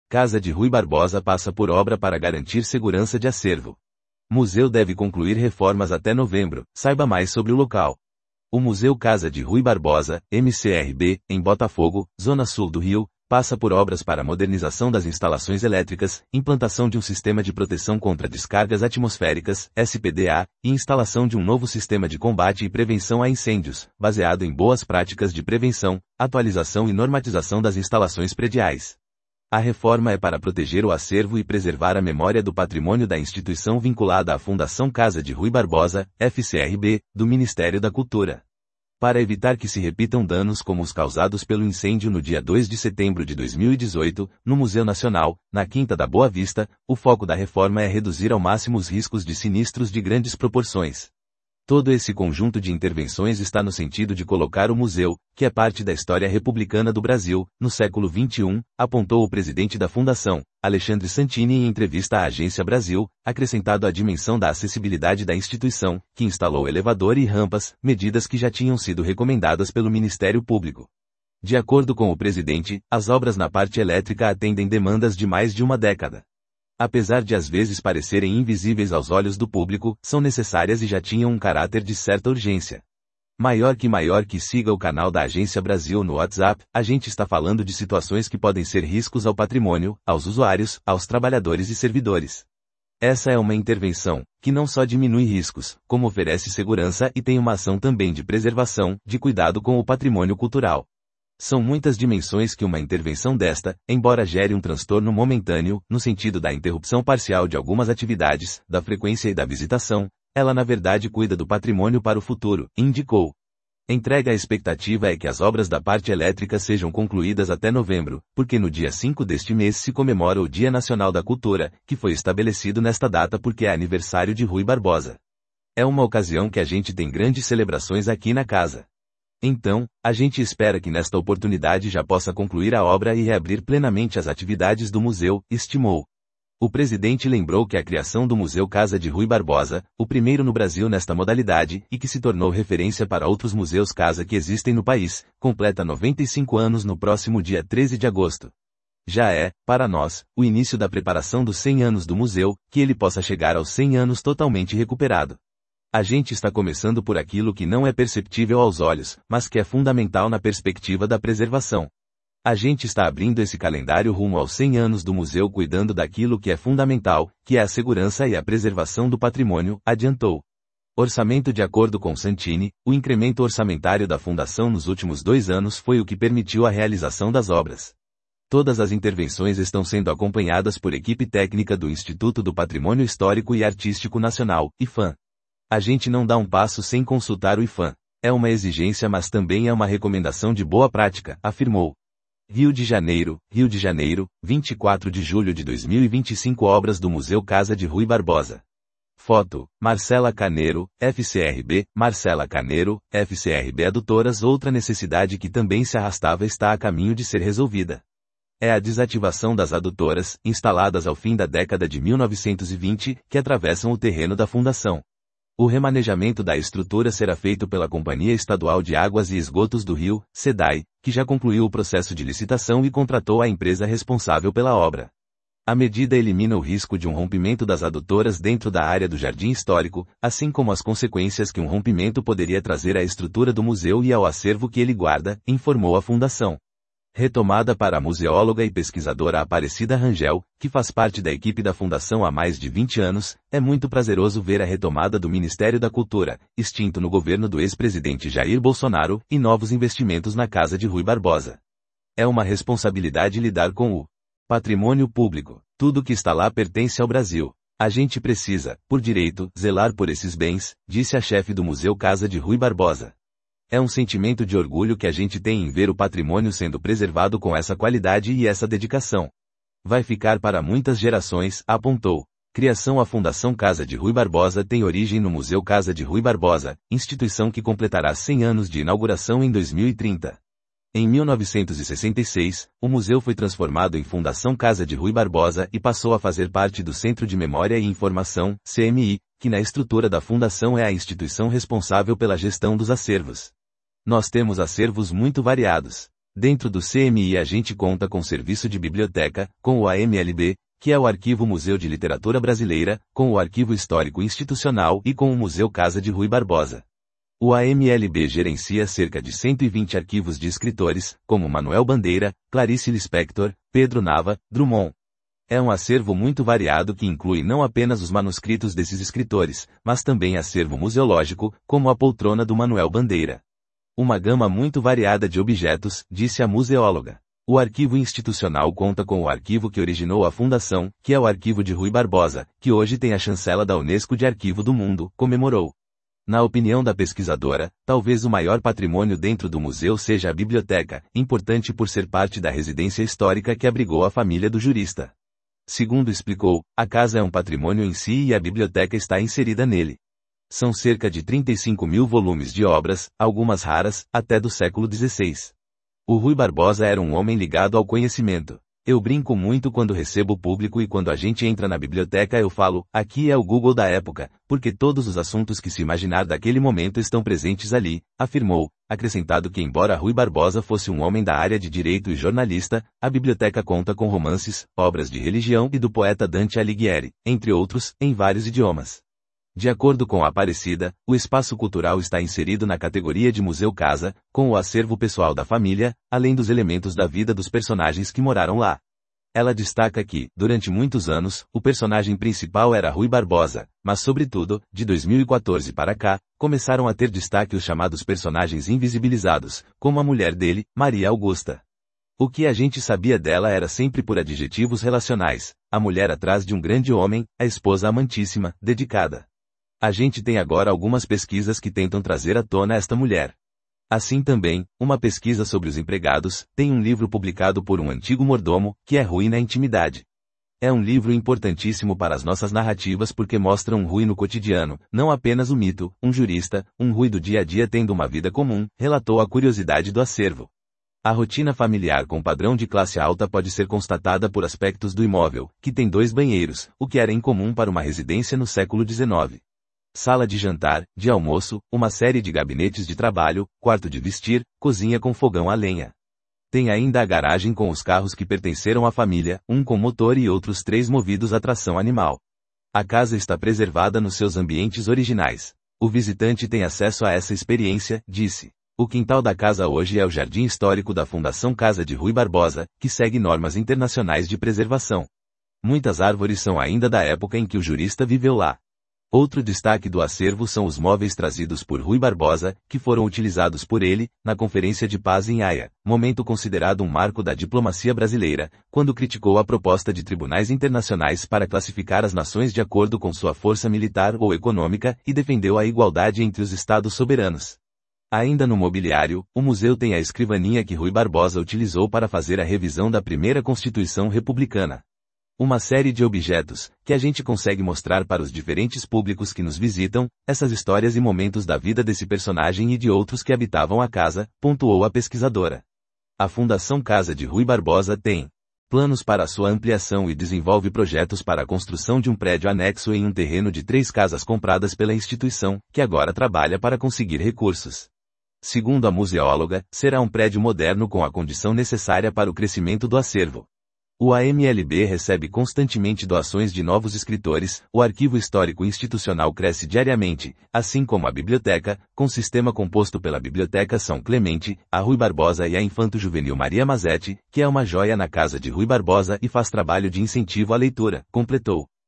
Casa de Rui Barbosa passa por obra para garantir segurança de acervo. Museu deve concluir reformas até novembro, saiba mais sobre o local. O Museu Casa de Rui Barbosa, MCRB, em Botafogo, zona sul do Rio, passa por obras para modernização das instalações elétricas, implantação de um sistema de proteção contra descargas atmosféricas, SPDA, e instalação de um novo sistema de combate e prevenção a incêndios, baseado em boas práticas de prevenção, atualização e normatização das instalações prediais. A reforma é para proteger o acervo e preservar a memória do patrimônio da instituição vinculada à Fundação Casa de Rui Barbosa, FCRB, do Ministério da Cultura. Para evitar que se repitam danos como os causados pelo incêndio no dia 2 de setembro de 2018, no Museu Nacional, na Quinta da Boa Vista, o foco da reforma é reduzir ao máximo os riscos de sinistros de grandes proporções. Todo esse conjunto de intervenções está no sentido de colocar o museu, que é parte da história republicana do Brasil, no século XXI, apontou o presidente da Fundação, Alexandre Santini em entrevista à Agência Brasil, acrescentado a dimensão da acessibilidade da instituição, que instalou elevador e rampas, medidas que já tinham sido recomendadas pelo Ministério Público. De acordo com o presidente, as obras na parte elétrica atendem demandas de mais de uma década. Apesar de às vezes parecerem invisíveis aos olhos do público, são necessárias e já tinham um caráter de certa urgência. Maior que siga o canal da Agência Brasil no WhatsApp, a gente está falando de situações que podem ser riscos ao patrimônio, aos usuários, aos trabalhadores e servidores. Essa é uma intervenção, que não só diminui riscos, como oferece segurança e tem uma ação também de preservação, de cuidado com o patrimônio cultural. São muitas dimensões que uma intervenção desta, embora gere um transtorno momentâneo, no sentido da interrupção parcial de algumas atividades, da frequência e da visitação, ela na verdade cuida do patrimônio para o futuro, indicou. A expectativa é que as obras da parte elétrica sejam concluídas até novembro, porque no dia 5 deste mês se comemora o Dia Nacional da Cultura, que foi estabelecido nesta data porque é aniversário de Rui Barbosa. É uma ocasião que a gente tem grandes celebrações aqui na casa. Então, a gente espera que nesta oportunidade já possa concluir a obra e reabrir plenamente as atividades do museu, estimou. O presidente lembrou que a criação do Museu Casa de Rui Barbosa, o primeiro no Brasil nesta modalidade, e que se tornou referência para outros museus casa que existem no país, completa 95 anos no próximo dia 13 de agosto. Já é, para nós, o início da preparação dos 100 anos do museu, que ele possa chegar aos 100 anos totalmente recuperado. A gente está começando por aquilo que não é perceptível aos olhos, mas que é fundamental na perspectiva da preservação. A gente está abrindo esse calendário rumo aos 100 anos do museu cuidando daquilo que é fundamental, que é a segurança e a preservação do patrimônio, adiantou. Orçamento. De acordo com Santini, o incremento orçamentário da Fundação nos últimos 2 anos foi o que permitiu a realização das obras. Todas as intervenções estão sendo acompanhadas por equipe técnica do Instituto do Patrimônio Histórico e Artístico Nacional, IPHAN. A gente não dá um passo sem consultar o IPHAN. É uma exigência mas também é uma recomendação de boa prática, afirmou. Rio de Janeiro, 24 de julho de 2025. Obras do Museu Casa de Rui Barbosa. Foto, Marcela Caneiro, FCRB, Marcela Caneiro, FCRB. Adutoras. Outra necessidade que também se arrastava está a caminho de ser resolvida. É a desativação das adutoras, instaladas ao fim da década de 1920, que atravessam o terreno da fundação. O remanejamento da estrutura será feito pela Companhia Estadual de Águas e Esgotos do Rio, SEDAI, que já concluiu o processo de licitação e contratou a empresa responsável pela obra. A medida elimina o risco de um rompimento das adutoras dentro da área do Jardim Histórico, assim como as consequências que um rompimento poderia trazer à estrutura do museu e ao acervo que ele guarda, informou a Fundação. Retomada para a museóloga e pesquisadora Aparecida Rangel, que faz parte da equipe da Fundação há mais de 20 anos, é muito prazeroso ver a retomada do Ministério da Cultura, extinto no governo do ex-presidente Jair Bolsonaro, e novos investimentos na Casa de Rui Barbosa. É uma responsabilidade lidar com o patrimônio público. Tudo que está lá pertence ao Brasil. A gente precisa, por direito, zelar por esses bens, disse a chefe do Museu Casa de Rui Barbosa. É um sentimento de orgulho que a gente tem em ver o patrimônio sendo preservado com essa qualidade e essa dedicação. Vai ficar para muitas gerações, apontou. Criação. A Fundação Casa de Rui Barbosa tem origem no Museu Casa de Rui Barbosa, instituição que completará 100 anos de inauguração em 2030. Em 1966, o museu foi transformado em Fundação Casa de Rui Barbosa e passou a fazer parte do Centro de Memória e Informação, CMI, que na estrutura da Fundação é a instituição responsável pela gestão dos acervos. Nós temos acervos muito variados. Dentro do CMI a gente conta com serviço de biblioteca, com o AMLB, que é o Arquivo Museu de Literatura Brasileira, com o Arquivo Histórico Institucional e com o Museu Casa de Ruy Barbosa. O AMLB gerencia cerca de 120 arquivos de escritores, como Manuel Bandeira, Clarice Lispector, Pedro Nava, Drummond. É um acervo muito variado que inclui não apenas os manuscritos desses escritores, mas também acervo museológico, como a poltrona do Manuel Bandeira. Uma gama muito variada de objetos, disse a museóloga. O arquivo institucional conta com o arquivo que originou a fundação, que é o Arquivo de Ruy Barbosa, que hoje tem a chancela da Unesco de Arquivo do Mundo, comemorou. Na opinião da pesquisadora, talvez o maior patrimônio dentro do museu seja a biblioteca, importante por ser parte da residência histórica que abrigou a família do jurista. Segundo explicou, a casa é um patrimônio em si e a biblioteca está inserida nele. São cerca de 35 mil volumes de obras, algumas raras, até do século XVI. O Ruy Barbosa era um homem ligado ao conhecimento. Eu brinco muito quando recebo o público e quando a gente entra na biblioteca eu falo, aqui é o Google da época, porque todos os assuntos que se imaginar daquele momento estão presentes ali, afirmou, acrescentado que embora Ruy Barbosa fosse um homem da área de direito e jornalista, a biblioteca conta com romances, obras de religião e do poeta Dante Alighieri, entre outros, em vários idiomas. De acordo com a Aparecida, o espaço cultural está inserido na categoria de Museu Casa, com o acervo pessoal da família, além dos elementos da vida dos personagens que moraram lá. Ela destaca que, durante muitos anos, o personagem principal era Ruy Barbosa, mas sobretudo, de 2014 para cá, começaram a ter destaque os chamados personagens invisibilizados, como a mulher dele, Maria Augusta. O que a gente sabia dela era sempre por adjetivos relacionais, a mulher atrás de um grande homem, a esposa amantíssima, dedicada. A gente tem agora algumas pesquisas que tentam trazer à tona esta mulher. Assim também, uma pesquisa sobre os empregados, tem um livro publicado por um antigo mordomo, que é Ruy na Intimidade. É um livro importantíssimo para as nossas narrativas porque mostra um Ruy no cotidiano, não apenas o mito, um jurista, um Ruy do dia a dia tendo uma vida comum, relatou a curiosidade do acervo. A rotina familiar com padrão de classe alta pode ser constatada por aspectos do imóvel, que tem 2 banheiros, o que era incomum para uma residência no século XIX. Sala de jantar, de almoço, uma série de gabinetes de trabalho, quarto de vestir, cozinha com fogão a lenha. Tem ainda a garagem com os carros que pertenceram à família, um com motor e outros 3 movidos a tração animal. A casa está preservada nos seus ambientes originais. O visitante tem acesso a essa experiência, disse. O quintal da casa hoje é o Jardim Histórico da Fundação Casa de Ruy Barbosa, que segue normas internacionais de preservação. Muitas árvores são ainda da época em que o jurista viveu lá. Outro destaque do acervo são os móveis trazidos por Ruy Barbosa, que foram utilizados por ele, na Conferência de Paz em Haia, momento considerado um marco da diplomacia brasileira, quando criticou a proposta de tribunais internacionais para classificar as nações de acordo com sua força militar ou econômica, e defendeu a igualdade entre os estados soberanos. Ainda no mobiliário, o museu tem a escrivaninha que Ruy Barbosa utilizou para fazer a revisão da primeira Constituição republicana. Uma série de objetos, que a gente consegue mostrar para os diferentes públicos que nos visitam, essas histórias e momentos da vida desse personagem e de outros que habitavam a casa, pontuou a pesquisadora. A Fundação Casa de Ruy Barbosa tem planos para sua ampliação e desenvolve projetos para a construção de um prédio anexo em um terreno de 3 casas compradas pela instituição, que agora trabalha para conseguir recursos. Segundo a museóloga, será um prédio moderno com a condição necessária para o crescimento do acervo. O AMLB recebe constantemente doações de novos escritores, o Arquivo Histórico Institucional cresce diariamente, assim como a biblioteca, com sistema composto pela Biblioteca São Clemente, a Ruy Barbosa e a Infanto-Juvenil Maria Mazetti, que é uma joia na casa de Ruy Barbosa e faz trabalho de incentivo à leitura, completou.